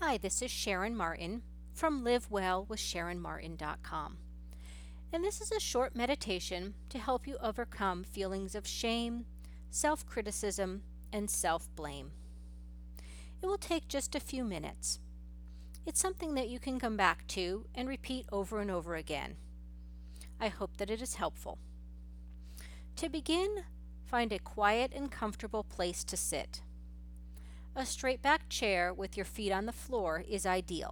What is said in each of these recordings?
Hi, this is Sharon Martin from livewellwithsharonmartin.com. And this is a short meditation to help you overcome feelings of shame, self-criticism, and self-blame. It will take just a few minutes. It's something that you can come back to and repeat over and over again. I hope that it is helpful. To begin, find a quiet and comfortable place to sit. A straight back chair with your feet on the floor is ideal.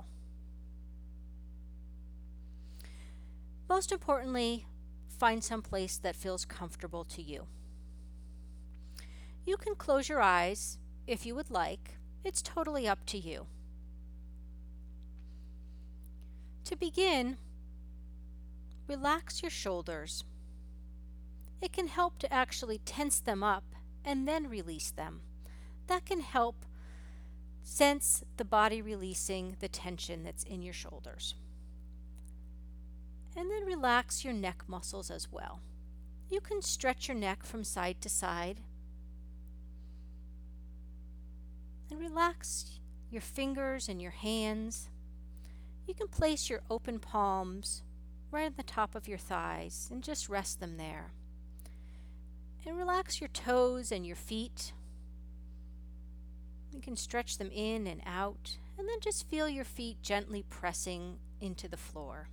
Most importantly, find some place that feels comfortable to you. You can close your eyes if you would like. It's totally up to you. To begin, relax your shoulders. It can help to actually tense them up and then release them. That can help sense the body releasing the tension that's in your shoulders. And then relax your neck muscles as well. You can stretch your neck from side to side and relax your fingers and your hands. You can place your open palms right at the top of your thighs and just rest them there. And relax your toes and your feet. You can stretch them in and out, and then just feel your feet gently pressing into the floor.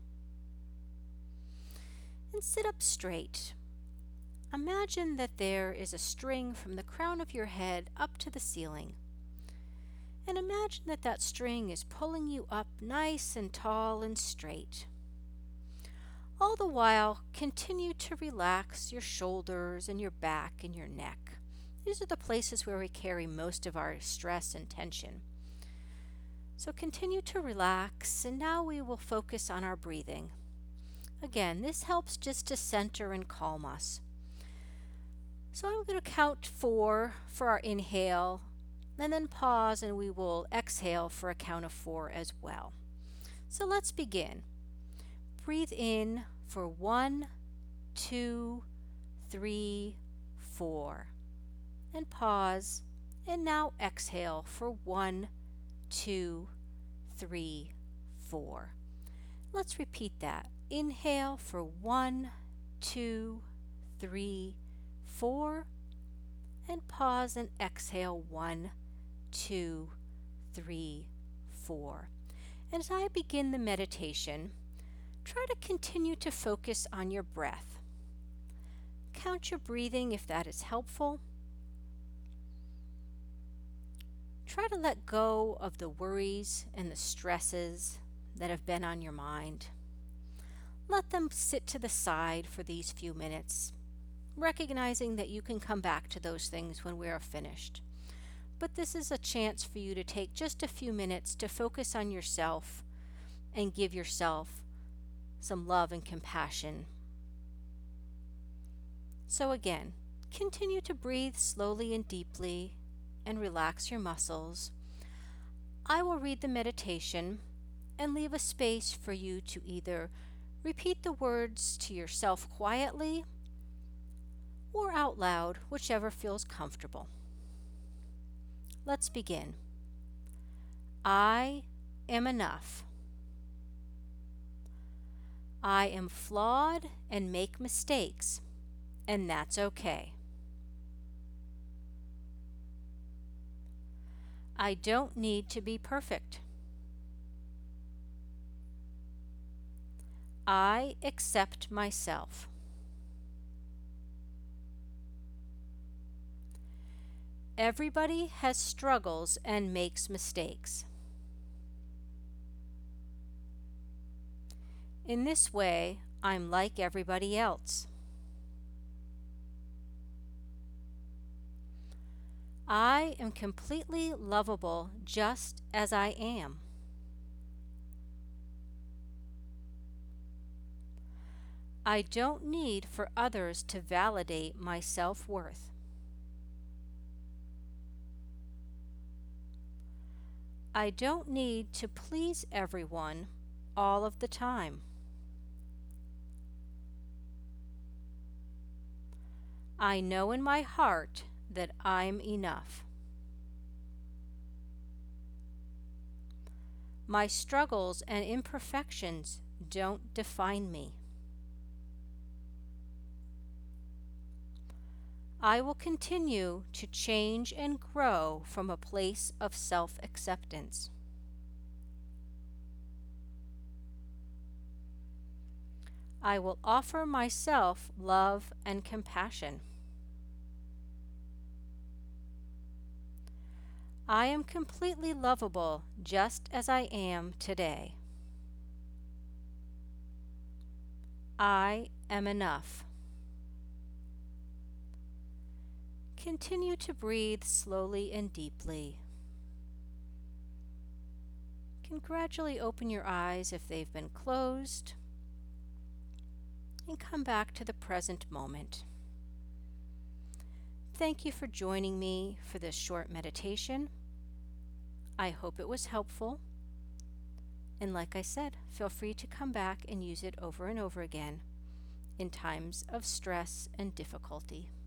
And sit up straight. Imagine that there is a string from the crown of your head up to the ceiling. And imagine that that string is pulling you up nice and tall and straight. All the while, continue to relax your shoulders and your back and your neck. These are the places where we carry most of our stress and tension. So continue to relax, and now we will focus on our breathing. Again, this helps just to center and calm us. So I'm going to count 4 for our inhale, and then pause, and we will exhale for a count of 4 as well. So let's begin. Breathe in for 1, 2, 3, 4. And pause, and now exhale for 1, 2, 3, 4. Let's repeat that. Inhale for 1, 2, 3, 4, and pause and exhale 1, 2, 3, 4. And as I begin the meditation, try to continue to focus on your breath. Count your breathing if that is helpful. Try to let go of the worries and the stresses that have been on your mind. Let them sit to the side for these few minutes, recognizing that you can come back to those things when we are finished. But this is a chance for you to take just a few minutes to focus on yourself and give yourself some love and compassion. So again, continue to breathe slowly and deeply and relax your muscles. I will read the meditation and leave a space for you to either repeat the words to yourself quietly or out loud, whichever feels comfortable. Let's begin. I am enough. I am flawed and make mistakes, and that's okay. I don't need to be perfect. I accept myself. Everybody has struggles and makes mistakes. In this way, I'm like everybody else. I am completely lovable just as I am. I don't need for others to validate my self-worth. I don't need to please everyone all of the time. I know in my heart that I'm enough. My struggles and imperfections don't define me. I will continue to change and grow from a place of self-acceptance. I will offer myself love and compassion. I am completely lovable just as I am today. I am enough. Continue to breathe slowly and deeply. You can gradually open your eyes if they've been closed and come back to the present moment. Thank you for joining me for this short meditation. I hope it was helpful. And like I said, feel free to come back and use it over and over again in times of stress and difficulty.